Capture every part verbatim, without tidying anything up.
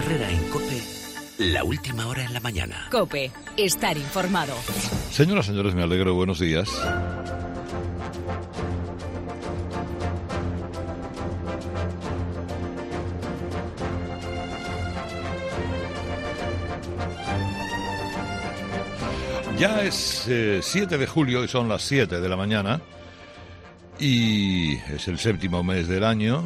Herrera en COPE, la última hora en la mañana. COPE, estar informado. Señoras y señores, me alegro, buenos días. Ya es eh, siete de julio y son las siete de la mañana y es el séptimo mes del año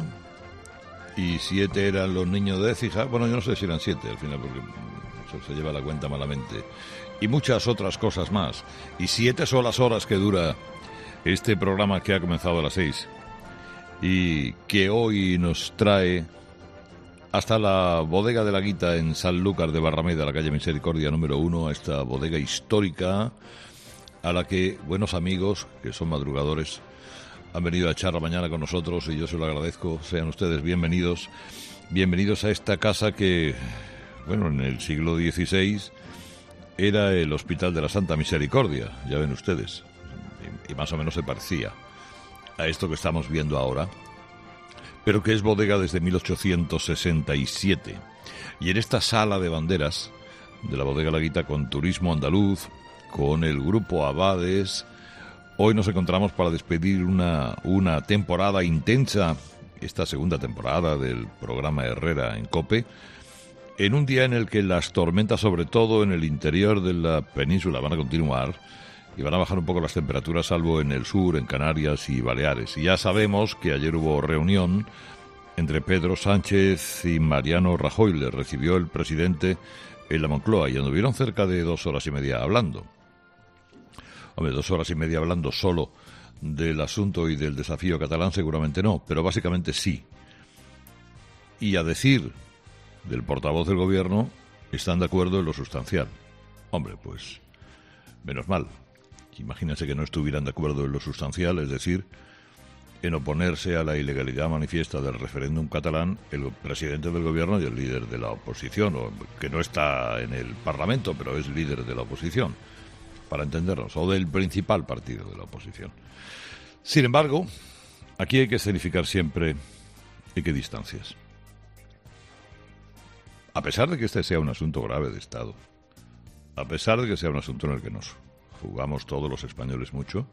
y siete eran los niños de Écija. Bueno, yo no sé si eran siete al final porque eso se lleva la cuenta malamente. Y muchas otras cosas más. Y siete son las horas que dura este programa que ha comenzado a las seis y que hoy nos trae hasta la bodega de la Guita en Sanlúcar de Barrameda, la calle Misericordia número uno, a esta bodega histórica a la que buenos amigos, que son madrugadores, han venido a echar la mañana con nosotros y yo se lo agradezco. Sean ustedes bienvenidos, bienvenidos a esta casa que, bueno, en el siglo dieciséis era el Hospital de la Santa Misericordia, ya ven ustedes, y, y más o menos se parecía a esto que estamos viendo ahora, pero que es bodega desde mil ochocientos sesenta y siete. Y en esta sala de banderas de la bodega La Guita, con turismo andaluz, con el grupo Abades, hoy nos encontramos para despedir una, una temporada intensa, esta segunda temporada del programa Herrera en COPE, en un día en el que las tormentas, sobre todo en el interior de la península, van a continuar y van a bajar un poco las temperaturas, salvo en el sur, en Canarias y Baleares. Y ya sabemos que ayer hubo reunión entre Pedro Sánchez y Mariano Rajoy. Le recibió el presidente en la Moncloa y anduvieron cerca de dos horas y media hablando. Hombre, dos horas y media hablando solo del asunto y del desafío catalán seguramente no, pero básicamente sí. Y a decir del portavoz del gobierno, están de acuerdo en lo sustancial. Hombre, pues menos mal. Imagínense que no estuvieran de acuerdo en lo sustancial, es decir, en oponerse a la ilegalidad manifiesta del referéndum catalán, el presidente del gobierno y el líder de la oposición, o que no está en el Parlamento, pero es líder de la oposición, para entendernos, o del principal partido de la oposición. Sin embargo, aquí hay que escenificar siempre equidistancias. A pesar de que este sea un asunto grave de Estado, a pesar de que sea un asunto en el que nos jugamos todos los españoles mucho,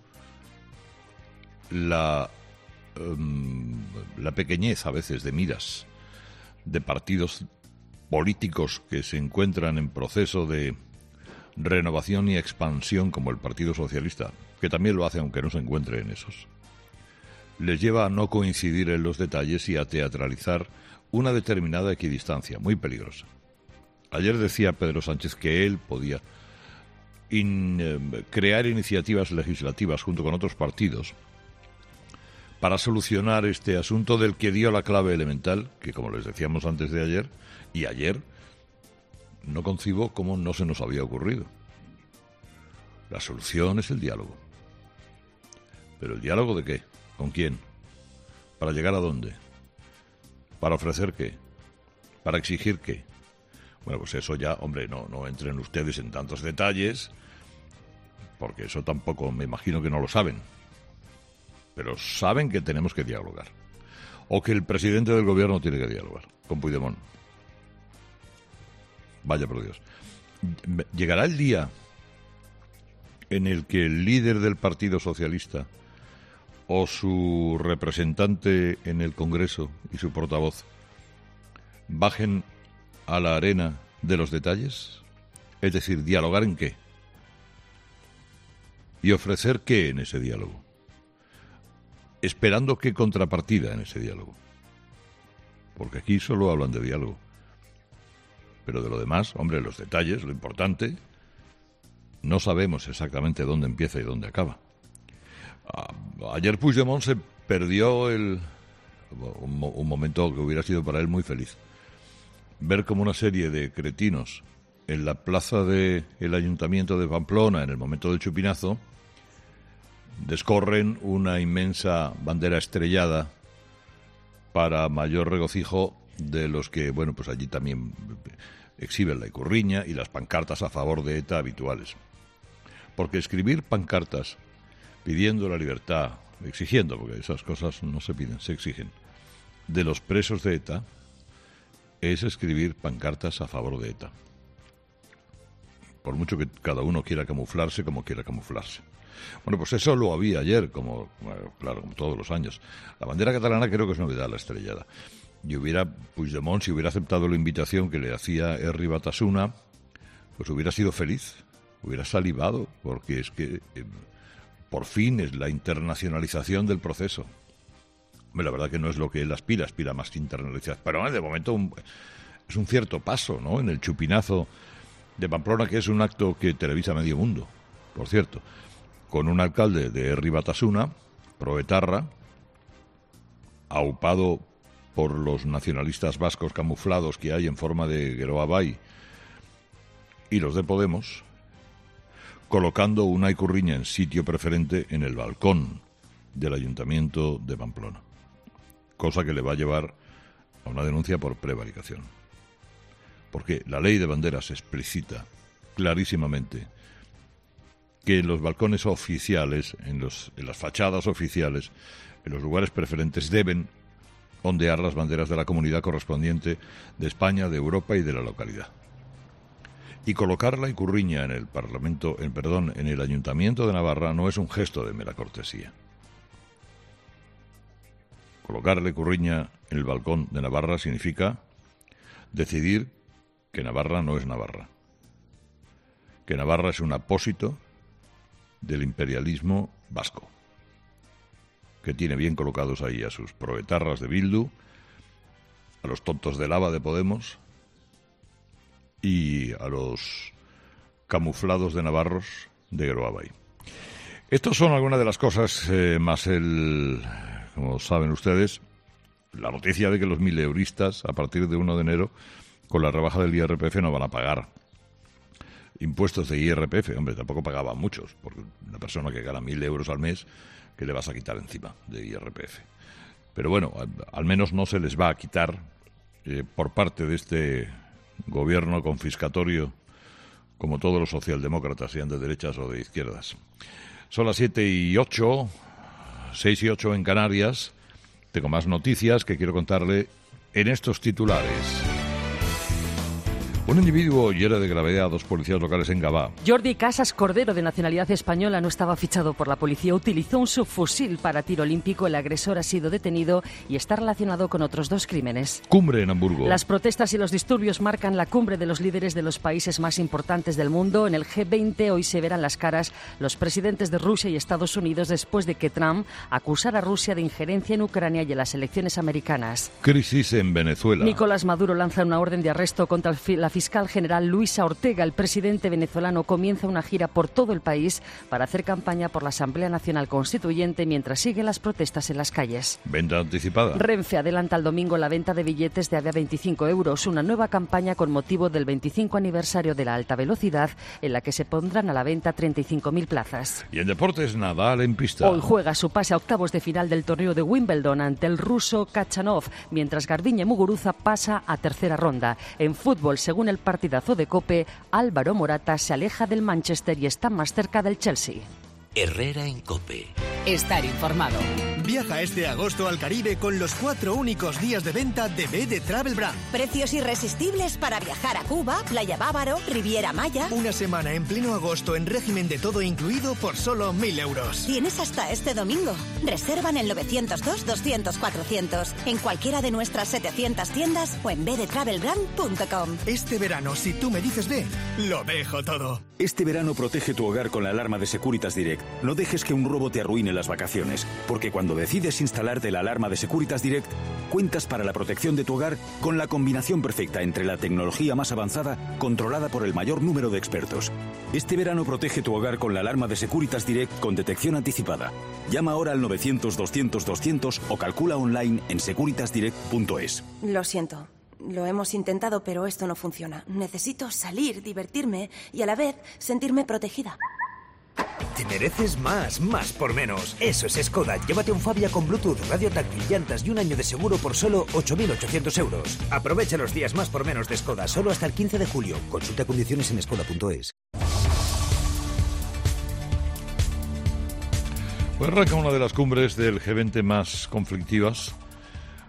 la, um, la pequeñez a veces de miras de partidos políticos que se encuentran en proceso de renovación y expansión, como el Partido Socialista, que también lo hace aunque no se encuentre en esos, les lleva a no coincidir en los detalles y a teatralizar una determinada equidistancia muy peligrosa. Ayer decía Pedro Sánchez que él podía In, eh, crear iniciativas legislativas junto con otros partidos para solucionar este asunto del que dio la clave elemental, que como les decíamos antes de ayer y ayer, no concibo cómo no se nos había ocurrido. La solución es el diálogo. ¿Pero el diálogo de qué? ¿Con quién? ¿Para llegar a dónde? ¿Para ofrecer qué? ¿Para exigir qué? Bueno, pues eso ya, hombre, no, no entren ustedes en tantos detalles, porque eso tampoco, me imagino que no lo saben. Pero saben que tenemos que dialogar. O que el presidente del gobierno tiene que dialogar con Puigdemont. Vaya por Dios. Llegará el día en el que el líder del Partido Socialista o su representante en el Congreso y su portavoz bajen a la arena de los detalles, es decir, dialogar en qué y ofrecer qué en ese diálogo, esperando qué contrapartida en ese diálogo, porque aquí solo hablan de diálogo, pero de lo demás, hombre, los detalles, lo importante, no sabemos exactamente dónde empieza y dónde acaba. Ayer Puigdemont se perdió el, un, un momento que hubiera sido para él muy feliz. Ver como una serie de cretinos en la plaza del Ayuntamiento de Pamplona, en el momento del chupinazo, descorren una inmensa bandera estrellada para mayor regocijo de los que, bueno, pues allí también exhiben la icurriña y las pancartas a favor de ETA habituales. Porque escribir pancartas pidiendo la libertad, exigiendo, porque esas cosas no se piden, se exigen, de los presos de ETA, es escribir pancartas a favor de ETA. Por mucho que cada uno quiera camuflarse como quiera camuflarse. Bueno, pues eso lo había ayer, como bueno, claro, como todos los años. La bandera catalana creo que es novedad, la estrellada. Y hubiera, Puigdemont, si hubiera aceptado la invitación que le hacía Herri Batasuna, pues hubiera sido feliz, hubiera salivado, porque es que eh, por fin es la internacionalización del proceso. La verdad que no es lo que él aspira, aspira más que internalización. Pero eh, de momento un, es un cierto paso, ¿no? En el chupinazo de Pamplona, que es un acto que televisa medio mundo, por cierto, con un alcalde de Herri Batasuna, proetarra, aupado por los nacionalistas vascos camuflados que hay en forma de Geroa Bai y los de Podemos, colocando una Ikurriña en sitio preferente en el balcón del Ayuntamiento de Pamplona, cosa que le va a llevar a una denuncia por prevaricación. Porque la ley de banderas explicita clarísimamente que en los balcones oficiales, en, los, en las fachadas oficiales, en los lugares preferentes, deben ondear las banderas de la comunidad correspondiente de España, de Europa y de la localidad. Y colocar la Ikurriña en el Parlamento, en perdón, en el Ayuntamiento de Navarra no es un gesto de mera cortesía. Colocar la Ikurriña en el balcón de Navarra significa decidir que Navarra no es Navarra, que Navarra es un apósito del imperialismo vasco, que tiene bien colocados ahí a sus proetarras de Bildu, a los tontos de lava de Podemos y a los camuflados de navarros de Geroa Bai. Estas son algunas de las cosas, eh, más el, como saben ustedes, la noticia de que los mileuristas, a partir de uno de enero, con la rebaja del I R P F, no van a pagar impuestos de I R P F. Hombre, tampoco pagaban muchos, porque una persona que gana mil euros al mes, ¿qué le vas a quitar encima de I R P F? Pero bueno, al, al menos no se les va a quitar eh, por parte de este gobierno confiscatorio, como todos los socialdemócratas, sean de derechas o de izquierdas. Son las siete y ocho, seis y ocho en Canarias. Tengo más noticias que quiero contarle en estos titulares. Un individuo hiere de gravedad a dos policías locales en Gavà. Jordi Casas Cordero, de nacionalidad española, no estaba fichado por la policía. Utilizó un subfusil para tiro olímpico. El agresor ha sido detenido y está relacionado con otros dos crímenes. Cumbre en Hamburgo. Las protestas y los disturbios marcan la cumbre de los líderes de los países más importantes del mundo. En el G veinte hoy se verán las caras los presidentes de Rusia y Estados Unidos después de que Trump acusara a Rusia de injerencia en Ucrania y en las elecciones americanas. Crisis en Venezuela. Nicolás Maduro lanza una orden de arresto contra la fiscal general Luisa Ortega. El presidente venezolano comienza una gira por todo el país para hacer campaña por la Asamblea Nacional Constituyente mientras siguen las protestas en las calles. Venta anticipada. Renfe adelanta el domingo la venta de billetes de A V E A veinticinco euros, una nueva campaña con motivo del veinticinco aniversario de la alta velocidad, en la que se pondrán a la venta treinta y cinco mil plazas. Y en deportes, Nadal en pista. Hoy juega su pase a octavos de final del torneo de Wimbledon ante el ruso Kachanov, mientras Garbiñe Muguruza pasa a tercera ronda. En fútbol, según el partidazo de COPE, Álvaro Morata se aleja del Manchester y está más cerca del Chelsea. Herrera en COPE. Estar informado. Viaja este agosto al Caribe con los cuatro únicos días de venta de B D Travel Brand. Precios irresistibles para viajar a Cuba, Playa Bávaro, Riviera Maya. Una semana en pleno agosto en régimen de todo incluido por solo mil euros. Tienes hasta este domingo. Reserva en el novecientos dos, doscientos, cuatrocientos, en cualquiera de nuestras setecientas tiendas o en b d travel brand punto com. Este verano, si tú me dices B, lo dejo todo. Este verano protege tu hogar con la alarma de Securitas Direct. No dejes que un robo te arruine las vacaciones, porque cuando decides instalarte la alarma de Securitas Direct, cuentas para la protección de tu hogar con la combinación perfecta entre la tecnología más avanzada, controlada por el mayor número de expertos. Este verano protege tu hogar con la alarma de Securitas Direct con detección anticipada. Llama ahora al novecientos, doscientos, doscientos o calcula online en securitas direct punto es. Lo siento. Lo hemos intentado, pero esto no funciona. Necesito salir, divertirme y a la vez sentirme protegida. Te mereces más, más por menos. Eso es Skoda. Llévate un Fabia con Bluetooth, radio táctil, llantas y un año de seguro por solo ocho mil ochocientos euros. Aprovecha los días más por menos de Skoda, solo hasta el quince de julio. Consulta condiciones en skoda punto es. Pues arranca una de las cumbres del G veinte más conflictivas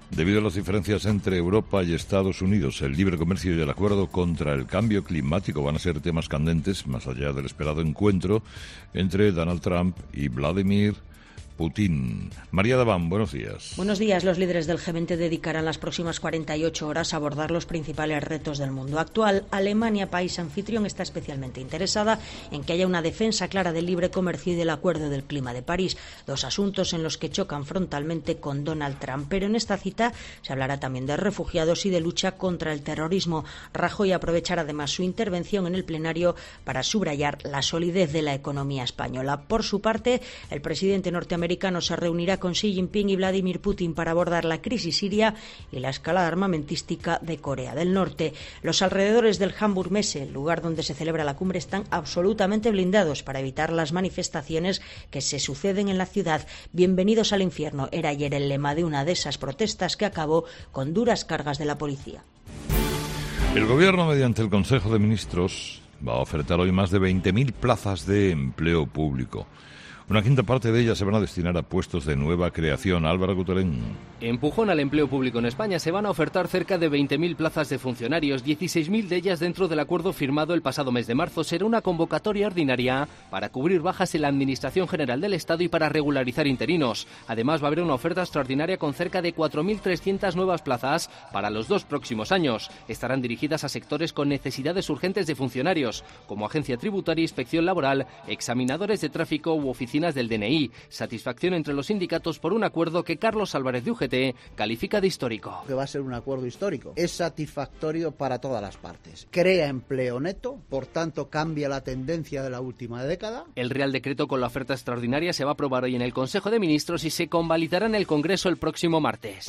Debido a las diferencias entre Europa y Estados Unidos, el libre comercio y el acuerdo contra el cambio climático van a ser temas candentes, más allá del esperado encuentro entre Donald Trump y Vladimir Putin. María Daván, buenos días. Buenos días. Los líderes del G veinte dedicarán las próximas cuarenta y ocho horas a abordar los principales retos del mundo actual. Alemania, país anfitrión, está especialmente interesada en que haya una defensa clara del libre comercio y del Acuerdo del Clima de París, dos asuntos en los que chocan frontalmente con Donald Trump. Pero en esta cita se hablará también de refugiados y de lucha contra el terrorismo. Rajoy aprovechará además su intervención en el plenario para subrayar la solidez de la economía española. Por su parte, el presidente norteamericano se reunirá con Xi Jinping y Vladimir Putin para abordar la crisis siria y la escalada armamentística de Corea del Norte. Los alrededores del Hamburg Messe, el lugar donde se celebra la cumbre, están absolutamente blindados para evitar las manifestaciones que se suceden en la ciudad. Bienvenidos al infierno era ayer el lema de una de esas protestas que acabó con duras cargas de la policía. El Gobierno, mediante el Consejo de Ministros, va a ofertar hoy más de veinte mil plazas de empleo público. Una quinta parte de ellas se van a destinar a puestos de nueva creación. Álvaro Guterén. Empujón al empleo público en España. Se van a ofertar cerca de veinte mil plazas de funcionarios, dieciséis mil de ellas dentro del acuerdo firmado el pasado mes de marzo. Será una convocatoria ordinaria para cubrir bajas en la Administración General del Estado y para regularizar interinos. Además, va a haber una oferta extraordinaria con cerca de cuatro mil trescientas nuevas plazas para los dos próximos años. Estarán dirigidas a sectores con necesidades urgentes de funcionarios, como Agencia Tributaria, Inspección Laboral, examinadores de tráfico u oficinas del D N I. Satisfacción entre los sindicatos por un acuerdo que Carlos Álvarez de U G T califica de histórico. Que va a ser un acuerdo histórico. Es satisfactorio para todas las partes. Crea empleo neto, por tanto cambia la tendencia de la última década. El Real Decreto con la oferta extraordinaria se va a aprobar hoy en el Consejo de Ministros y se convalidará en el Congreso el próximo martes.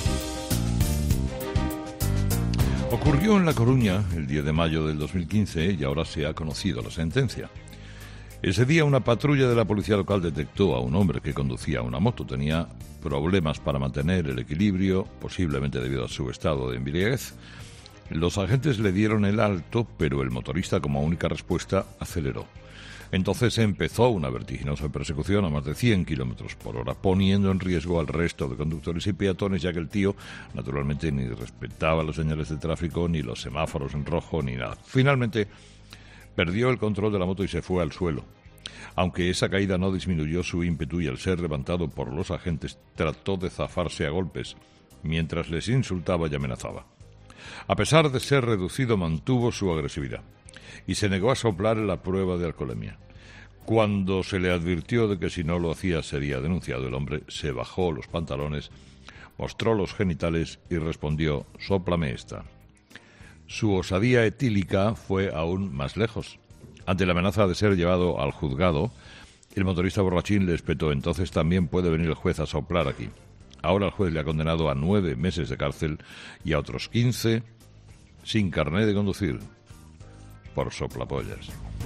Ocurrió en La Coruña el diez de mayo del dos mil quince y ahora se ha conocido la sentencia. Ese día una patrulla de la policía local detectó a un hombre que conducía una moto. Tenía problemas para mantener el equilibrio, posiblemente debido a su estado de embriaguez. Los agentes le dieron el alto, pero el motorista, como única respuesta, aceleró. Entonces empezó una vertiginosa persecución a más de cien kilómetros por hora, poniendo en riesgo al resto de conductores y peatones, ya que el tío, naturalmente, ni respetaba las señales de tráfico, ni los semáforos en rojo, ni nada. Finalmente, perdió el control de la moto y se fue al suelo. Aunque esa caída no disminuyó su ímpetu y al ser levantado por los agentes trató de zafarse a golpes, mientras les insultaba y amenazaba. A pesar de ser reducido, mantuvo su agresividad y se negó a soplar la prueba de alcoholemia. Cuando se le advirtió de que si no lo hacía sería denunciado, el hombre se bajó los pantalones, mostró los genitales y respondió: «Sóplame esta». Su osadía etílica fue aún más lejos. Ante la amenaza de ser llevado al juzgado, el motorista borrachín le espetó: «Entonces también puede venir el juez a soplar aquí». Ahora el juez le ha condenado a nueve meses de cárcel y a otros quince sin carné de conducir por soplapollas.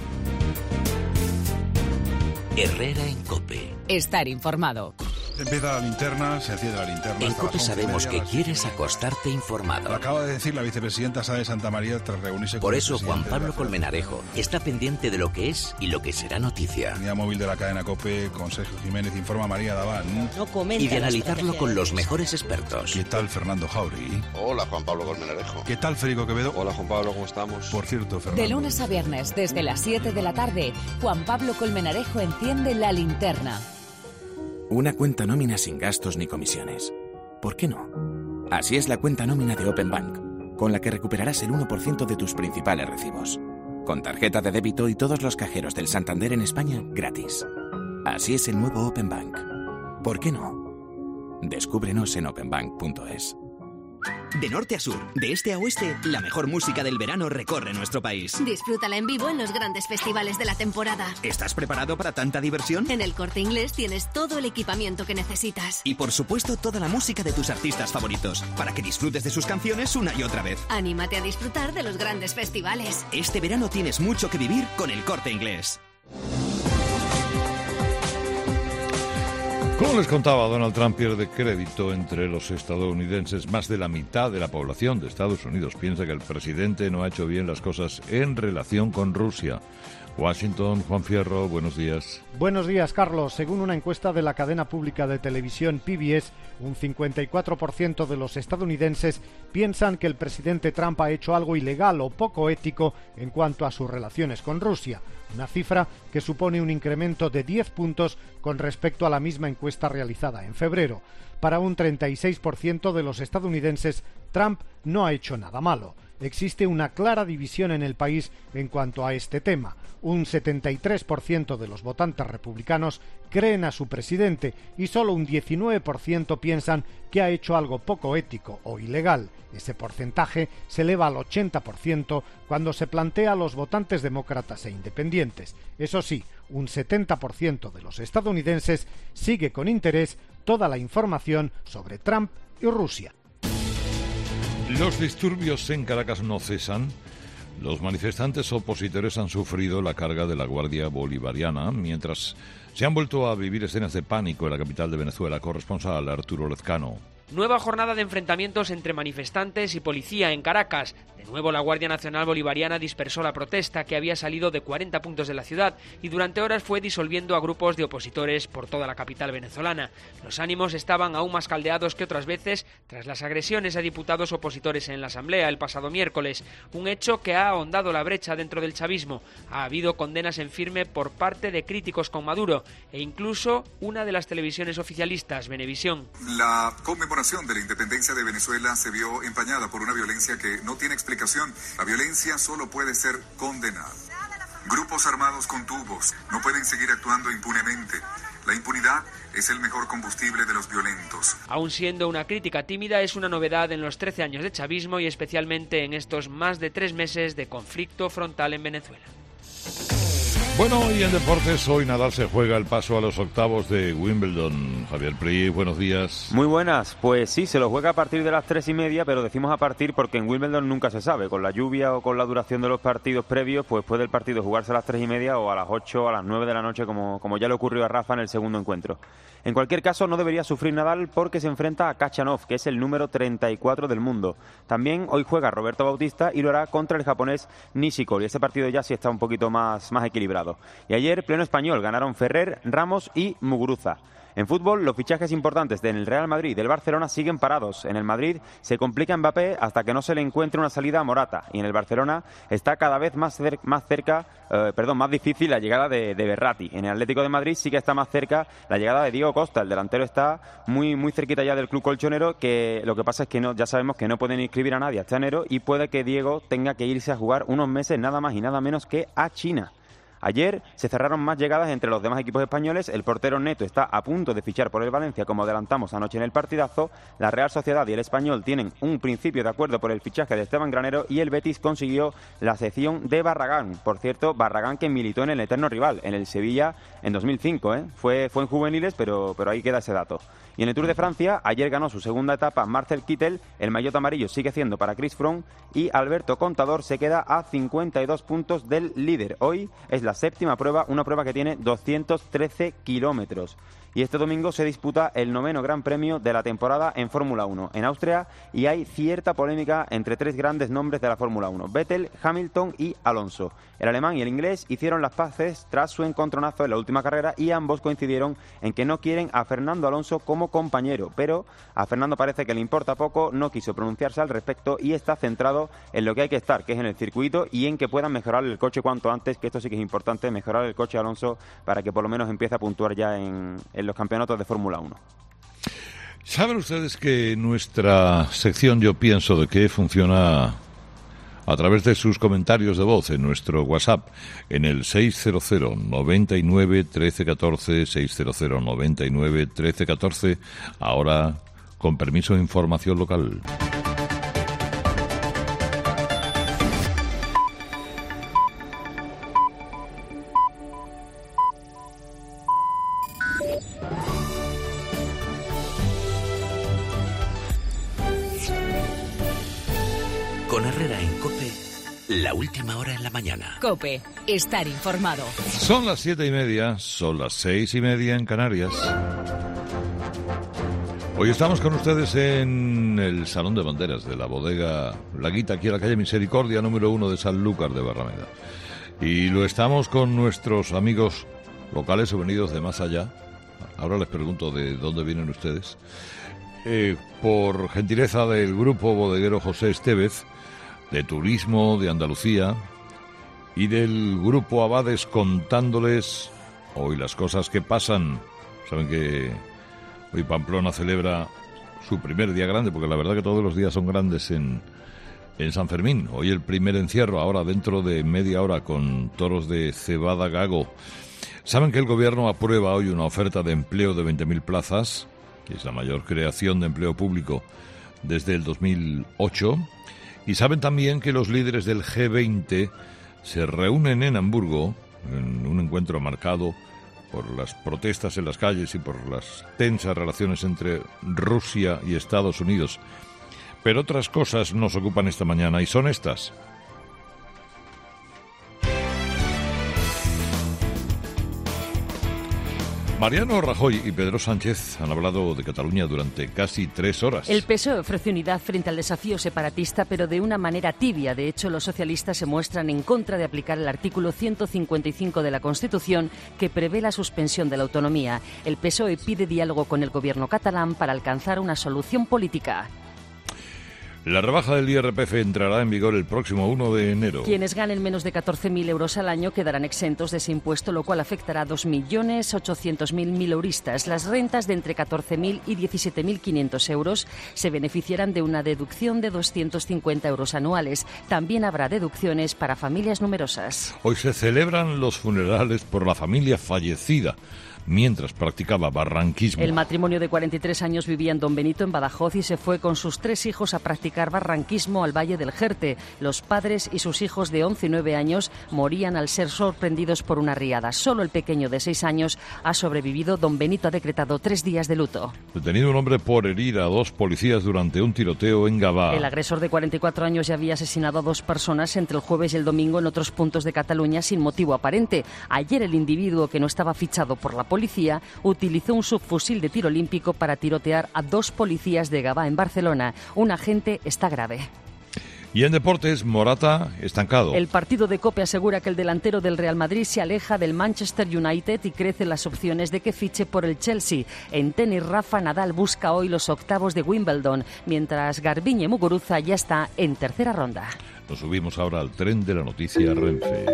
Herrera en COPE. Estar informado. Empieza la linterna, se enciende la linterna. En COPE sabemos que quieres acostarte informado. Lo acaba de decir la vicepresidenta Sá de Santa María tras reunirse con Por el eso Juan presidente Pablo de la Colmenarejo está pendiente de lo que es y lo que será noticia. Unidad móvil de la cadena COPE con Sergio Jiménez, informa María Daván. No comenta y de analizarlo la con los mejores expertos. ¿Qué tal Fernando Jauregui? Hola Juan Pablo Colmenarejo. ¿Qué tal Federico Quevedo? Hola Juan Pablo, ¿cómo estamos? Por cierto, Fernando. De lunes a viernes, desde las siete de la tarde, Juan Pablo Colmenarejo enciende la linterna. Una cuenta nómina sin gastos ni comisiones. ¿Por qué no? Así es la cuenta nómina de Open Bank, con la que recuperarás el uno por ciento de tus principales recibos. Con tarjeta de débito y todos los cajeros del Santander en España gratis. Así es el nuevo Open Bank. ¿Por qué no? Descúbrenos en open bank punto es. De norte a sur, de este a oeste, la mejor música del verano recorre nuestro país. Disfrútala en vivo en los grandes festivales de la temporada. ¿Estás preparado para tanta diversión? En El Corte Inglés tienes todo el equipamiento que necesitas. Y por supuesto toda la música de tus artistas favoritos, para que disfrutes de sus canciones una y otra vez. Anímate a disfrutar de los grandes festivales. Este verano tienes mucho que vivir con El Corte Inglés. Como les contaba, Donald Trump pierde crédito entre los estadounidenses. Más de la mitad de la población de Estados Unidos piensa que el presidente no ha hecho bien las cosas en relación con Rusia. Washington, Juan Fierro, buenos días. Buenos días, Carlos. Según una encuesta de la cadena pública de televisión P B S, un cincuenta y cuatro por ciento de los estadounidenses piensan que el presidente Trump ha hecho algo ilegal o poco ético en cuanto a sus relaciones con Rusia, una cifra que supone un incremento de diez puntos con respecto a la misma encuesta realizada en febrero. Para un treinta y seis por ciento de los estadounidenses, Trump no ha hecho nada malo. Existe una clara división en el país en cuanto a este tema. Un setenta y tres por ciento de los votantes republicanos creen a su presidente y solo un diecinueve por ciento piensan que ha hecho algo poco ético o ilegal. Ese porcentaje se eleva al ochenta por ciento cuando se plantea a los votantes demócratas e independientes. Eso sí, un setenta por ciento de los estadounidenses sigue con interés toda la información sobre Trump y Rusia. Los disturbios en Caracas no cesan. Los manifestantes opositores han sufrido la carga de la Guardia Bolivariana, mientras se han vuelto a vivir escenas de pánico en la capital de Venezuela. Corresponsal Arturo Lezcano. Nueva jornada de enfrentamientos entre manifestantes y policía en Caracas. De nuevo, la Guardia Nacional Bolivariana dispersó la protesta, que había salido de cuarenta puntos de la ciudad, y durante horas fue disolviendo a grupos de opositores por toda la capital venezolana. Los ánimos estaban aún más caldeados que otras veces tras las agresiones a diputados opositores en la Asamblea el pasado miércoles, un hecho que ha ahondado la brecha dentro del chavismo. Ha habido condenas en firme por parte de críticos con Maduro, e incluso una de las televisiones oficialistas, Venevisión. La conmemoración de la independencia de Venezuela se vio empañada por una violencia que no tiene explicación. La violencia solo puede ser condenada. Grupos armados con tubos no pueden seguir actuando impunemente. La impunidad es el mejor combustible de los violentos. Aún siendo una crítica tímida, es una novedad en los trece años de chavismo y especialmente en estos más de tres meses de conflicto frontal en Venezuela. Bueno, y en deportes, hoy Nadal se juega el paso a los octavos de Wimbledon. Javier Prí, buenos días. Muy buenas. Pues sí, se lo juega a partir de las tres y media, pero decimos a partir porque en Wimbledon nunca se sabe. Con la lluvia o con la duración de los partidos previos, pues puede el partido jugarse a las tres y media o a las ocho o a las nueve de la noche, como, como ya le ocurrió a Rafa en el segundo encuentro. En cualquier caso, no debería sufrir Nadal porque se enfrenta a Khachanov, que es el número treinta y cuatro del mundo. También hoy juega Roberto Bautista y lo hará contra el japonés Nishikori. Ese partido ya sí está un poquito más, más equilibrado. Y ayer, pleno español, ganaron Ferrer, Ramos y Muguruza. En fútbol, los fichajes importantes del Real Madrid y del Barcelona siguen parados. En el Madrid se complica Mbappé hasta que no se le encuentre una salida a Morata. Y en el Barcelona está cada vez más, cer- más cerca, eh, perdón, más difícil la llegada de, de Berratti. En el Atlético de Madrid sí que está más cerca la llegada de Diego Costa. El delantero está muy, muy cerquita ya del club colchonero, que lo que pasa es que no, ya sabemos que no pueden inscribir a nadie hasta enero y puede que Diego tenga que irse a jugar unos meses nada más y nada menos que a China. Ayer se cerraron más llegadas entre los demás equipos españoles. El portero Neto está a punto de fichar por el Valencia, como adelantamos anoche en el partidazo. La Real Sociedad y el Español tienen un principio de acuerdo por el fichaje de Esteban Granero y el Betis consiguió la cesión de Barragán. Por cierto, Barragán que militó en el eterno rival, en el Sevilla en dos mil cinco. ¿eh? Fue, fue en juveniles, pero, pero ahí queda ese dato. Y en el Tour de Francia, ayer ganó su segunda etapa Marcel Kittel, el maillot amarillo sigue siendo para Chris Froome y Alberto Contador se queda a cincuenta y dos puntos del líder. Hoy es la séptima prueba, una prueba que tiene doscientos trece kilómetros. Y este domingo se disputa el noveno Gran Premio de la temporada en Fórmula uno en Austria y hay cierta polémica entre tres grandes nombres de la Fórmula uno, Vettel, Hamilton y Alonso. El alemán y el inglés hicieron las paces tras su encontronazo en la última carrera y ambos coincidieron en que no quieren a Fernando Alonso como compañero, pero a Fernando parece que le importa poco, no quiso pronunciarse al respecto y está centrado en lo que hay que estar, que es en el circuito y en que puedan mejorar el coche cuanto antes, que esto sí que es importante, mejorar el coche de Alonso para que por lo menos empiece a puntuar ya en, en los campeonatos de Fórmula uno. ¿Saben ustedes que nuestra sección Yo Pienso de Qué funciona a través de sus comentarios de voz en nuestro WhatsApp en el seis cero cero, noventa y nueve, trece catorce, seis cero cero, noventa y nueve, trece catorce, ahora con permiso de información local? Con Herrera en COPE, la última hora en la mañana. COPE, estar informado. Son las siete y media, son las seis y media en Canarias. Hoy estamos con ustedes en el Salón de Banderas de la bodega La Guita, aquí en la calle Misericordia, número uno de Sanlúcar de Barrameda. Y lo estamos con nuestros amigos locales o venidos de más allá. Ahora les pregunto de dónde vienen ustedes. Eh, por gentileza del grupo bodeguero José Estevez, de Turismo de Andalucía, y del grupo Abades contándoles hoy las cosas que pasan. Saben que hoy Pamplona celebra su primer día grande, porque la verdad que todos los días son grandes en, en San Fermín. Hoy el primer encierro, ahora dentro de media hora con toros de cebada gago. Saben que el gobierno aprueba hoy una oferta de empleo de veinte mil plazas, que es la mayor creación de empleo público desde el dos mil ocho. Y saben también que los líderes del G veinte se reúnen en Hamburgo, en un encuentro marcado por las protestas en las calles y por las tensas relaciones entre Rusia y Estados Unidos. Pero otras cosas nos ocupan esta mañana y son estas. Mariano Rajoy y Pedro Sánchez han hablado de Cataluña durante casi tres horas. El P S O E ofrece unidad frente al desafío separatista, pero de una manera tibia. De hecho, los socialistas se muestran en contra de aplicar el artículo ciento cincuenta y cinco de la Constitución, que prevé la suspensión de la autonomía. El P S O E pide diálogo con el gobierno catalán para alcanzar una solución política. La rebaja del I R P F entrará en vigor el próximo uno de enero. Quienes ganen menos de catorce mil euros al año quedarán exentos de ese impuesto, lo cual afectará a dos millones ochocientos mil mileuristas. Las rentas de entre catorce mil y diecisiete mil quinientos euros se beneficiarán de una deducción de doscientos cincuenta euros anuales. También habrá deducciones para familias numerosas. Hoy se celebran los funerales por la familia fallecida mientras practicaba barranquismo. El matrimonio de cuarenta y tres años vivía en Don Benito, en Badajoz, y se fue con sus tres hijos a practicar barranquismo al Valle del Jerte. Los padres y sus hijos de once y nueve años morían al ser sorprendidos por una riada. Solo el pequeño de seis años ha sobrevivido. Don Benito ha decretado tres días de luto. Detenido un hombre por herir a dos policías durante un tiroteo en Gavà. El agresor de cuarenta y cuatro años ya había asesinado a dos personas entre el jueves y el domingo en otros puntos de Cataluña sin motivo aparente. Ayer el individuo, que no estaba fichado por la policía, policía utilizó un subfusil de tiro olímpico para tirotear a dos policías de Gavà en Barcelona. Un agente está grave. Y en deportes, Morata estancado. El partido de COPE asegura que el delantero del Real Madrid se aleja del Manchester United y crecen las opciones de que fiche por el Chelsea. En tenis, Rafa Nadal busca hoy los octavos de Wimbledon, mientras Garbiñe Muguruza ya está en tercera ronda. Nos subimos ahora al tren de la noticia Renfe.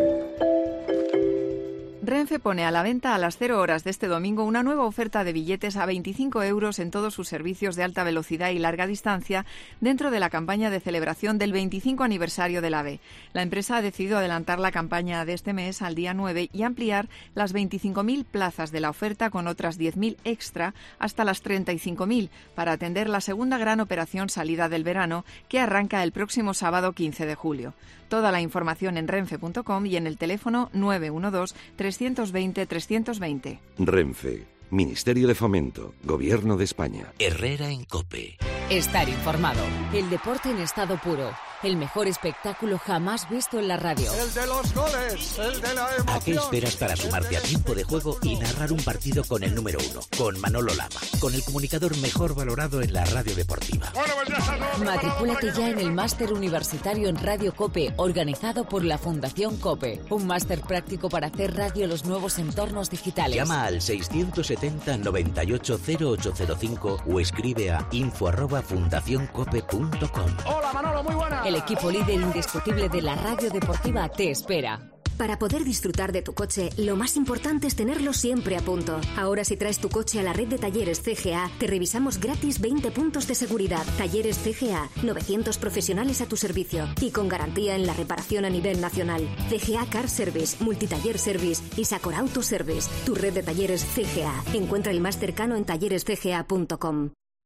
Renfe pone a la venta a las cero horas de este domingo una nueva oferta de billetes a veinticinco euros en todos sus servicios de alta velocidad y larga distancia dentro de la campaña de celebración del veinticinco aniversario del AVE. La empresa ha decidido adelantar la campaña de este mes al día nueve y ampliar las veinticinco mil plazas de la oferta con otras diez mil extra hasta las treinta y cinco mil para atender la segunda gran operación salida del verano, que arranca el próximo sábado quince de julio. Toda la información en renfe punto com y en el teléfono nueve uno dos, tres dos cero, tres dos cero. Renfe, Ministerio de Fomento, Gobierno de España. Herrera en COPE. Estar informado. El deporte en estado puro. El mejor espectáculo jamás visto en la radio. El de los goles, el de la emoción. ¿A qué esperas para sumarte a tiempo de juego y narrar un partido con el número uno, con Manolo Lama, con el comunicador mejor valorado en la radio deportiva? Matricúlate ya en el Máster Universitario en Radio COPE, organizado por la Fundación COPE. Un máster práctico para hacer radio en los nuevos entornos digitales. Llama al seiscientos setenta, noventa y ocho, cero ocho cero cinco o escribe a info arroba fundación cope punto com. Hola Manolo, muy buena. El equipo líder indiscutible de la radio deportiva te espera. Para poder disfrutar de tu coche, lo más importante es tenerlo siempre a punto. Ahora, si traes tu coche a la red de talleres C G A, te revisamos gratis veinte puntos de seguridad. Talleres C G A, novecientos profesionales a tu servicio y con garantía en la reparación a nivel nacional. C G A Car Service, Multitaller Service y Sacor Auto Service. Tu red de talleres C G A. Encuentra el más cercano en talleres c g a punto com.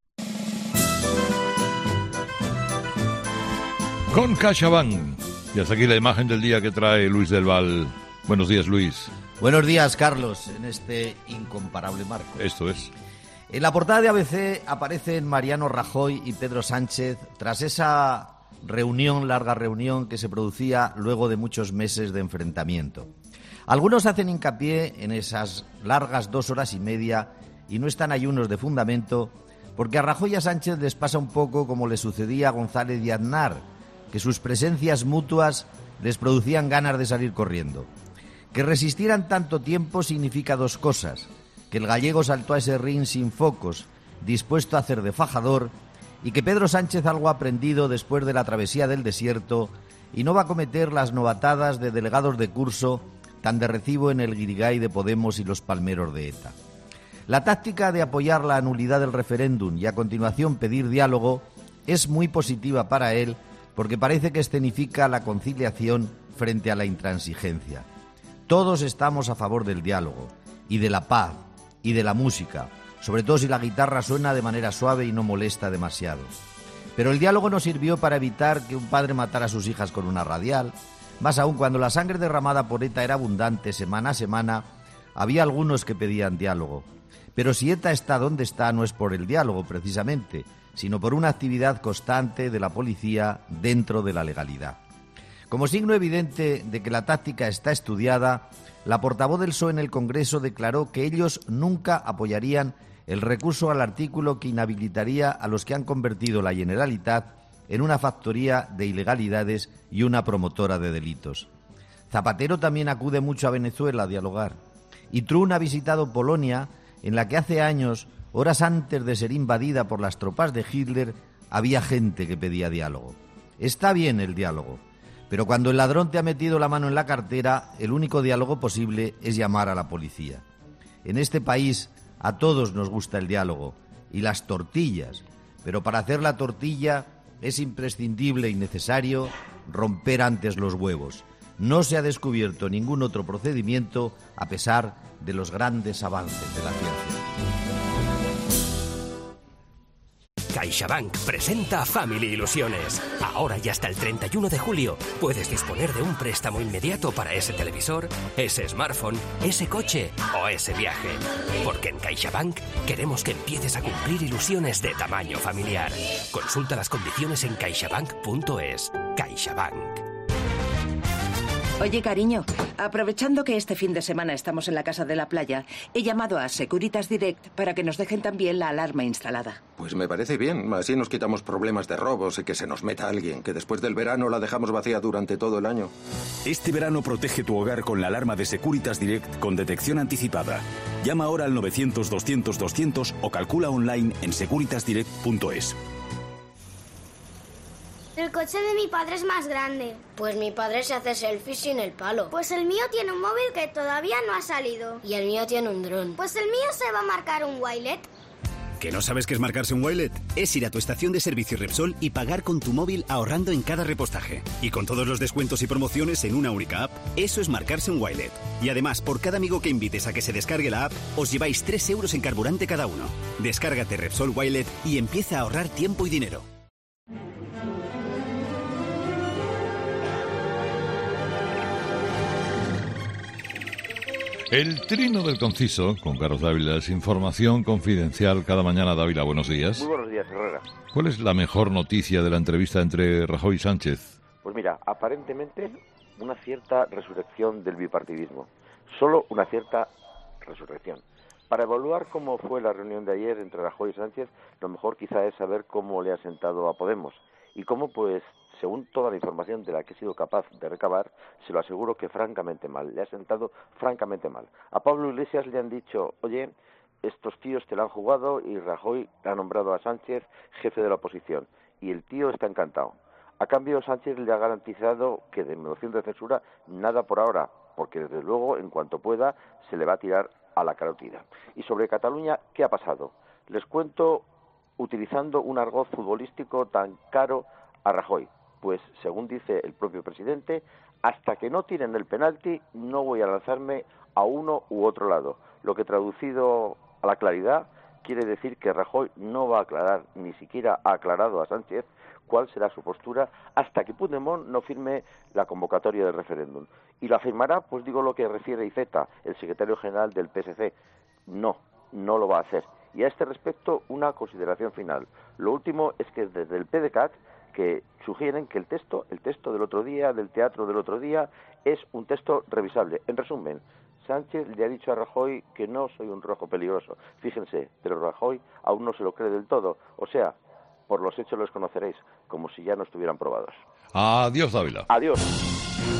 Con CaixaBank. Y hasta aquí la imagen del día que trae Luis del Val. Buenos días, Luis. Buenos días, Carlos, en este incomparable marco. Esto es. En la portada de A B C aparecen Mariano Rajoy y Pedro Sánchez tras esa reunión, larga reunión que se producía luego de muchos meses de enfrentamiento. Algunos hacen hincapié en esas largas dos horas y media y no están ayunos de fundamento, porque a Rajoy y a Sánchez les pasa un poco como le sucedía a González y Aznar, que sus presencias mutuas les producían ganas de salir corriendo. Que resistieran tanto tiempo significa dos cosas: que el gallego saltó a ese ring sin focos, dispuesto a hacer de fajador, y que Pedro Sánchez algo ha aprendido después de la travesía del desierto y no va a cometer las novatadas de delegados de curso tan de recibo en el guirigay de Podemos y los palmeros de ETA. La táctica de apoyar la nulidad del referéndum y a continuación pedir diálogo es muy positiva para él, porque parece que escenifica la conciliación frente a la intransigencia. Todos estamos a favor del diálogo y de la paz y de la música, sobre todo si la guitarra suena de manera suave y no molesta demasiado. Pero el diálogo no sirvió para evitar que un padre matara a sus hijas con una radial. Más aún, cuando la sangre derramada por ETA era abundante semana a semana, había algunos que pedían diálogo. Pero si ETA está donde está, no es por el diálogo precisamente, sino por una actividad constante de la policía dentro de la legalidad. Como signo evidente de que la táctica está estudiada, la portavoz del P S O E en el Congreso declaró que ellos nunca apoyarían el recurso al artículo que inhabilitaría a los que han convertido la Generalitat en una factoría de ilegalidades y una promotora de delitos. Zapatero también acude mucho a Venezuela a dialogar. Y Trump ha visitado Polonia, en la que hace años, horas antes de ser invadida por las tropas de Hitler, había gente que pedía diálogo. Está bien el diálogo, pero cuando el ladrón te ha metido la mano en la cartera, el único diálogo posible es llamar a la policía. En este país a todos nos gusta el diálogo y las tortillas, pero para hacer la tortilla es imprescindible y necesario romper antes los huevos. No se ha descubierto ningún otro procedimiento a pesar de los grandes avances de la ciencia. CaixaBank presenta Family Ilusiones. Ahora y hasta el treinta y uno de julio puedes disponer de un préstamo inmediato para ese televisor, ese smartphone, ese coche o ese viaje. Porque en CaixaBank queremos que empieces a cumplir ilusiones de tamaño familiar. Consulta las condiciones en caixabank punto es. CaixaBank. Oye, cariño, aprovechando que este fin de semana estamos en la casa de la playa, he llamado a Securitas Direct para que nos dejen también la alarma instalada. Pues me parece bien, así nos quitamos problemas de robos y que se nos meta alguien, que después del verano la dejamos vacía durante todo el año. Este verano protege tu hogar con la alarma de Securitas Direct con detección anticipada. Llama ahora al novecientos doscientos doscientos o calcula online en securitas direct punto es. El coche de mi padre es más grande. Pues mi padre se hace selfies sin el palo. Pues el mío tiene un móvil que todavía no ha salido. Y el mío tiene un dron. Pues el mío se va a marcar un Wilet. ¿Que no sabes qué es marcarse un Wilet? Es ir a tu estación de servicio Repsol y pagar con tu móvil ahorrando en cada repostaje. Y con todos los descuentos y promociones en una única app, eso es marcarse un Wilet. Y además, por cada amigo que invites a que se descargue la app, os lleváis tres euros en carburante cada uno. Descárgate Repsol Wilet y empieza a ahorrar tiempo y dinero. El trino del conciso, con Carlos Dávila, es información confidencial cada mañana. Dávila, buenos días. Muy buenos días, Herrera. ¿Cuál es la mejor noticia de la entrevista entre Rajoy y Sánchez? Pues mira, aparentemente una cierta resurrección del bipartidismo. Solo una cierta resurrección. Para evaluar cómo fue la reunión de ayer entre Rajoy y Sánchez, lo mejor quizá es saber cómo le ha sentado a Podemos y cómo, pues, según toda la información de la que he sido capaz de recabar, se lo aseguro que francamente mal, le ha sentado francamente mal. A Pablo Iglesias le han dicho, oye, estos tíos te la han jugado y Rajoy ha nombrado a Sánchez jefe de la oposición y el tío está encantado. A cambio, Sánchez le ha garantizado que de moción de censura nada por ahora, porque desde luego, en cuanto pueda, se le va a tirar a la carotida. Y sobre Cataluña, ¿qué ha pasado? Les cuento utilizando un argot futbolístico tan caro a Rajoy. Pues, según dice el propio presidente, hasta que no tiren el penalti no voy a lanzarme a uno u otro lado. Lo que traducido a la claridad quiere decir que Rajoy no va a aclarar, ni siquiera ha aclarado a Sánchez cuál será su postura hasta que Puigdemont no firme la convocatoria del referéndum. Y lo afirmará, pues digo lo que refiere Iceta, el secretario general del P S C. No, no lo va a hacer. Y a este respecto, una consideración final. Lo último es que desde el P D C A T que sugieren que el texto, el texto del otro día, del teatro del otro día, es un texto revisable. En resumen, Sánchez le ha dicho a Rajoy que no soy un rojo peligroso. Fíjense, pero Rajoy aún no se lo cree del todo. O sea, por los hechos los conoceréis, como si ya no estuvieran probados. Adiós, Dávila. Adiós.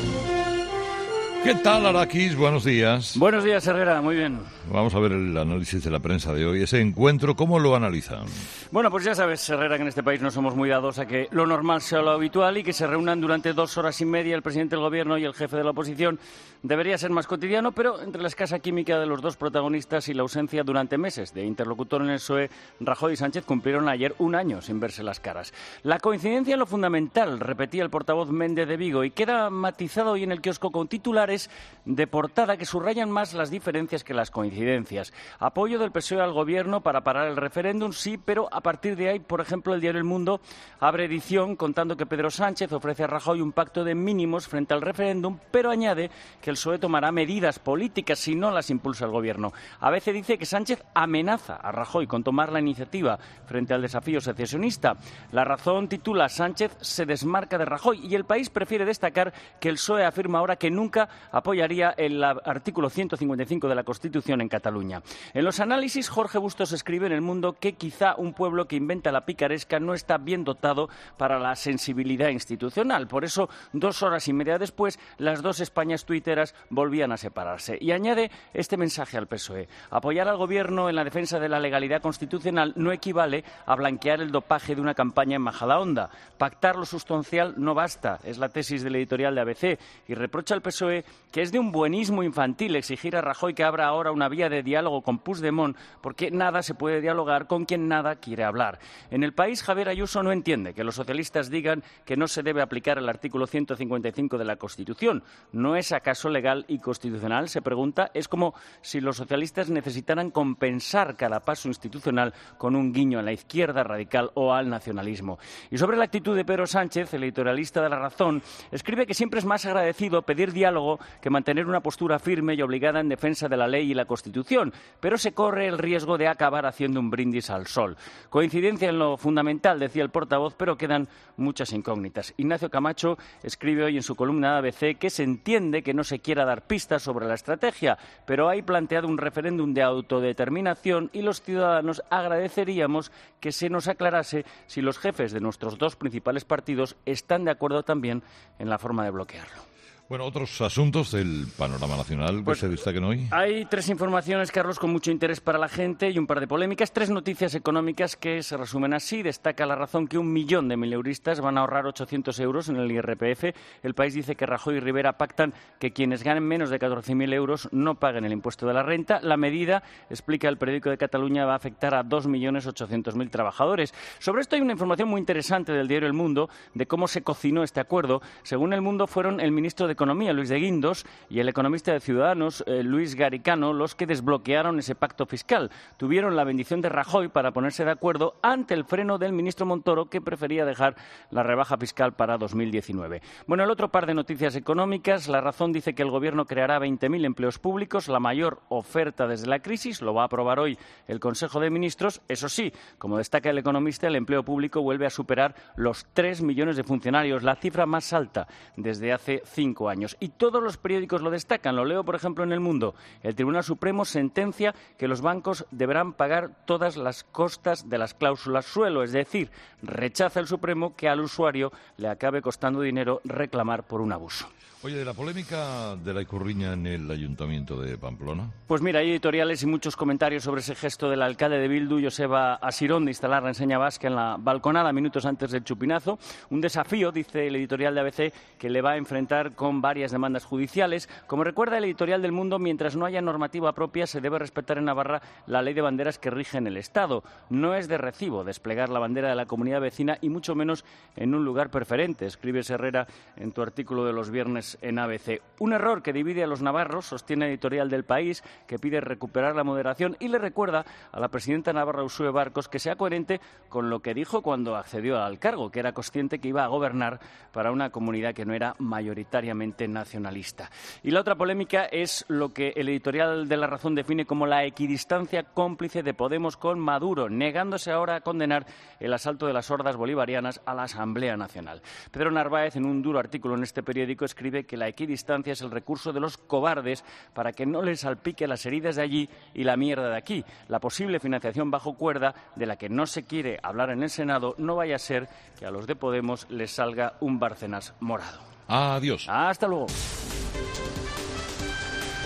¿Qué tal, Araquis? Buenos días. Buenos días, Herrera. Muy bien. Vamos a ver el análisis de la prensa de hoy. Ese encuentro, ¿cómo lo analizan? Bueno, pues ya sabes, Herrera, que en este país no somos muy dados a que lo normal sea lo habitual y que se reúnan durante dos horas y media el presidente del Gobierno y el jefe de la oposición. Debería ser más cotidiano, pero entre la escasa química de los dos protagonistas y la ausencia durante meses de interlocutor en el P S O E, Rajoy y Sánchez cumplieron ayer un año sin verse las caras. La coincidencia en lo fundamental, repetía el portavoz Méndez de Vigo, y queda matizado hoy en el kiosco con titulares de portada que subrayan más las diferencias que las coincidencias. Apoyo del P S O E al Gobierno para parar el referéndum, sí, pero a partir de ahí, por ejemplo, el diario El Mundo abre edición contando que Pedro Sánchez ofrece a Rajoy un pacto de mínimos frente al referéndum, pero añade que el P S O E tomará medidas políticas si no las impulsa el Gobierno. A veces dice que Sánchez amenaza a Rajoy con tomar la iniciativa frente al desafío secesionista. La Razón titula Sánchez se desmarca de Rajoy y El País prefiere destacar que el P S O E afirma ahora que nunca apoyaría el artículo ciento cincuenta y cinco de la Constitución en Cataluña. En los análisis, Jorge Bustos escribe en El Mundo que quizá un pueblo que inventa la picaresca no está bien dotado para la sensibilidad institucional. Por eso, dos horas y media después, las dos Españas tuiteras volvían a separarse. Y añade este mensaje al P S O E. Apoyar al Gobierno en la defensa de la legalidad constitucional no equivale a blanquear el dopaje de una campaña en Majadahonda. Pactar lo sustancial no basta, es la tesis del editorial de A B C, y reprocha al P S O E que es de un buenismo infantil exigir a Rajoy que abra ahora una vía de diálogo con Puigdemont, porque nada se puede dialogar con quien nada quiere hablar. En El País, Javier Ayuso no entiende que los socialistas digan que no se debe aplicar el artículo ciento cincuenta y cinco de la Constitución. ¿No es acaso legal y constitucional?, se pregunta. Es como si los socialistas necesitaran compensar cada paso institucional con un guiño a la izquierda radical o al nacionalismo. Y sobre la actitud de Pedro Sánchez, el editorialista de La Razón escribe que siempre es más agradecido pedir diálogo que mantener una postura firme y obligada en defensa de la ley y la Constitución, pero se corre el riesgo de acabar haciendo un brindis al sol. Coincidencia en lo fundamental, decía el portavoz, pero quedan muchas incógnitas. Ignacio Camacho escribe hoy en su columna de A B C que se entiende que no se quiera dar pistas sobre la estrategia, pero hay planteado un referéndum de autodeterminación y los ciudadanos agradeceríamos que se nos aclarase si los jefes de nuestros dos principales partidos están de acuerdo también en la forma de bloquearlo. Bueno, otros asuntos del panorama nacional que pues se destaquen hoy. Hay tres informaciones, Carlos, con mucho interés para la gente y un par de polémicas. Tres noticias económicas que se resumen así. Destaca La Razón que un millón de mileuristas van a ahorrar ochocientos euros en el I R P F. El País dice que Rajoy y Rivera pactan que quienes ganen menos de catorce mil euros no paguen el impuesto de la renta. La medida, explica el periódico de Cataluña, va a afectar a dos millones ochocientos mil trabajadores. Sobre esto hay una información muy interesante del diario El Mundo de cómo se cocinó este acuerdo. Según El Mundo, fueron el ministro de Economía, Luis de Guindos, y el economista de Ciudadanos, eh, Luis Garicano, los que desbloquearon ese pacto fiscal. Tuvieron la bendición de Rajoy para ponerse de acuerdo ante el freno del ministro Montoro, que prefería dejar la rebaja fiscal para dos mil diecinueve. Bueno, el otro par de noticias económicas. La Razón dice que el Gobierno creará veinte mil empleos públicos, la mayor oferta desde la crisis. Lo va a aprobar hoy el Consejo de Ministros. Eso sí, como destaca el economista, el empleo público vuelve a superar los tres millones de funcionarios, la cifra más alta desde hace cinco años. Y todos los periódicos lo destacan. Lo leo, por ejemplo, en El Mundo. El Tribunal Supremo sentencia que los bancos deberán pagar todas las costas de las cláusulas suelo, es decir, rechaza el Supremo que al usuario le acabe costando dinero reclamar por un abuso. Oye, de la polémica de la Ikurriña en el Ayuntamiento de Pamplona. Pues mira, hay editoriales y muchos comentarios sobre ese gesto del alcalde de Bildu, Joseba Asirón, de instalar la enseña vasca en la balconada minutos antes del chupinazo. Un desafío, dice el editorial de A B C, que le va a enfrentar con varias demandas judiciales. Como recuerda el editorial del Mundo, mientras no haya normativa propia, se debe respetar en Navarra la ley de banderas que rige en el Estado. No es de recibo desplegar la bandera de la comunidad vecina y mucho menos en un lugar preferente, escribes Herrera en tu artículo de los viernes en A B C. Un error que divide a los navarros, sostiene el editorial del País, que pide recuperar la moderación y le recuerda a la presidenta navarra Uxue Barkos que sea coherente con lo que dijo cuando accedió al cargo, que era consciente que iba a gobernar para una comunidad que no era mayoritariamente nacionalista. Y la otra polémica es lo que el editorial de La Razón define como la equidistancia cómplice de Podemos con Maduro, negándose ahora a condenar el asalto de las hordas bolivarianas a la Asamblea Nacional. Pedro Narváez, en un duro artículo en este periódico, escribe que la equidistancia es el recurso de los cobardes para que no les salpique las heridas de allí y la mierda de aquí. La posible financiación bajo cuerda, de la que no se quiere hablar en el Senado, no vaya a ser que a los de Podemos les salga un Bárcenas morado. Adiós. Hasta luego.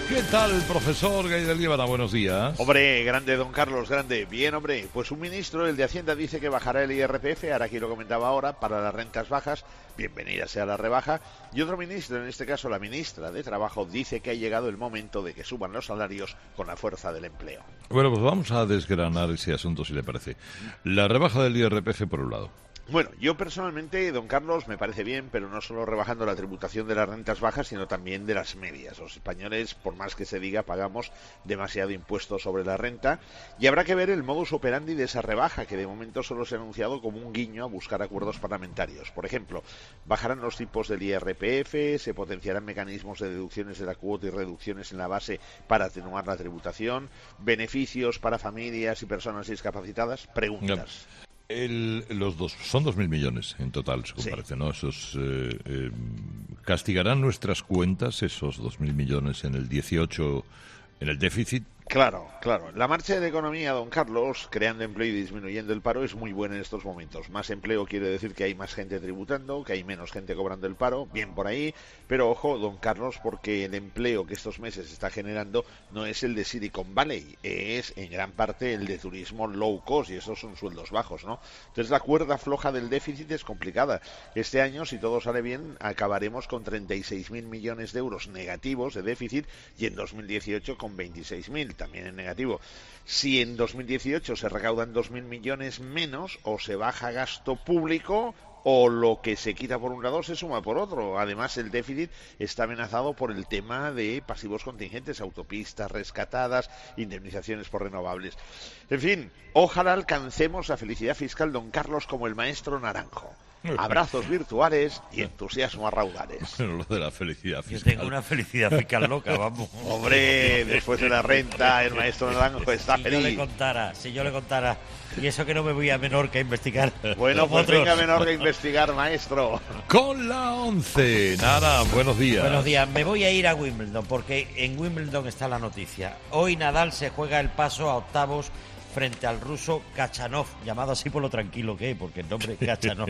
¿Qué tal, profesor Gay de Líbana? Buenos días. Hombre, grande, don Carlos, grande. Bien, hombre, pues un ministro, el de Hacienda, dice que bajará el I R P F, ahora aquí lo comentaba ahora, para las rentas bajas, bienvenida sea la rebaja. Y otro ministro, en este caso la ministra de Trabajo, dice que ha llegado el momento de que suban los salarios con la fuerza del empleo. Bueno, pues vamos a desgranar ese asunto, si le parece. La rebaja del I R P F, por un lado. Bueno, yo personalmente, don Carlos, me parece bien, pero no solo rebajando la tributación de las rentas bajas, sino también de las medias. Los españoles, por más que se diga, pagamos demasiado impuesto sobre la renta, y habrá que ver el modus operandi de esa rebaja, que de momento solo se ha anunciado como un guiño a buscar acuerdos parlamentarios. Por ejemplo, bajarán los tipos del I R P F, se potenciarán mecanismos de deducciones de la cuota y reducciones en la base para atenuar la tributación, beneficios para familias y personas discapacitadas. Preguntas. No. El, los dos, son dos mil millones en total, según Sí. parece, ¿no? Esos, eh, eh, ¿castigarán nuestras cuentas esos dos mil millones en el dieciocho, en el déficit? Claro, claro. La marcha de la economía, don Carlos, creando empleo y disminuyendo el paro, es muy buena en estos momentos. Más empleo quiere decir que hay más gente tributando, que hay menos gente cobrando el paro, bien por ahí. Pero ojo, don Carlos, porque el empleo que estos meses se está generando no es el de Silicon Valley, es en gran parte el de turismo low cost, y esos son sueldos bajos, ¿no? Entonces la cuerda floja del déficit es complicada. Este año, si todo sale bien, acabaremos con treinta y seis mil millones de euros negativos de déficit, y en dos mil dieciocho con veintiséis mil. También en negativo. Si en dos mil dieciocho se recaudan dos mil millones menos, o se baja gasto público, o lo que se quita por un lado se suma por otro. Además, el déficit está amenazado por el tema de pasivos contingentes, autopistas rescatadas, indemnizaciones por renovables. En fin, ojalá alcancemos la felicidad fiscal, don Carlos, como el maestro Naranjo. Abrazos virtuales y entusiasmo a raudales. Bueno, lo de la felicidad fiscal. Yo tengo una felicidad fiscal loca, vamos. Hombre, después de la renta, el maestro Naranjo está si feliz. yo le contara, si yo le contara, y eso que no me voy a Menorca a investigar. Bueno, pues otros. venga a Menorca a investigar, maestro. Con la once. Nada, buenos días. Buenos días, me voy a ir a Wimbledon, porque en Wimbledon está la noticia. Hoy Nadal se juega el paso a octavos frente al ruso Kachanov, llamado así por lo tranquilo que es, porque el nombre es Kachanov.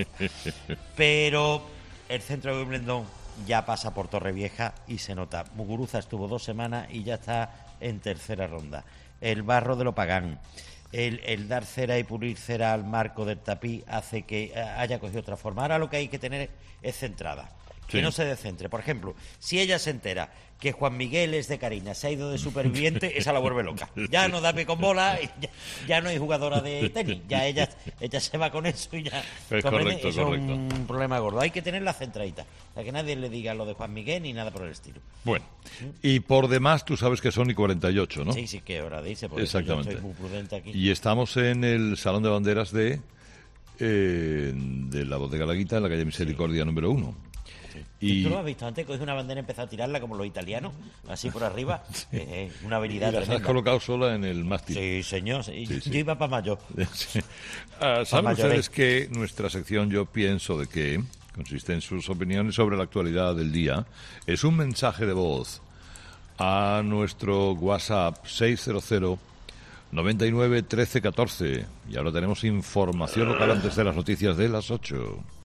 Pero el centro de Wimbledon ya pasa por Torrevieja y se nota. Muguruza estuvo dos semanas y ya está en tercera ronda. El barro de lo Pagán, el, el dar cera y pulir cera al marco del tapiz hace que haya cogido otra forma. Ahora lo que hay que tener es centrada. Que sí. No se descentre. Por ejemplo, si ella se entera que Juan Miguel es de Carina, se ha ido de superviviente, esa la vuelve loca. Ya no da pie con bola, ya, ya no hay jugadora de tenis. Ya ella, ella se va con eso y ya... Es correcto, eso correcto. Es un problema gordo. Hay que tenerla centradita. O sea, que nadie le diga lo de Juan Miguel ni nada por el estilo. Bueno, y por demás tú sabes que son y cuarenta y ocho, ¿no? Sí, sí, que hora dice, porque exactamente. Yo soy muy prudente aquí. Y estamos en el Salón de Banderas de, eh, de la Bodega La Guita, en la calle Misericordia, sí. número uno. Y tú lo has visto antes, coges una bandera y empieza a tirarla como los italianos, así por arriba, sí. eh, una habilidad y las tremenda. Has colocado sola en el mástil. Sí, señor, sí. Sí, sí. Yo iba para mayor. Sí. Ah, ¿saben ustedes que nuestra sección Yo Pienso de Qué consiste en sus opiniones sobre la actualidad del día? Es un mensaje de voz a nuestro WhatsApp seis cero cero, noventa y nueve, trece, catorce. Y ahora tenemos información local antes de las noticias de las ocho.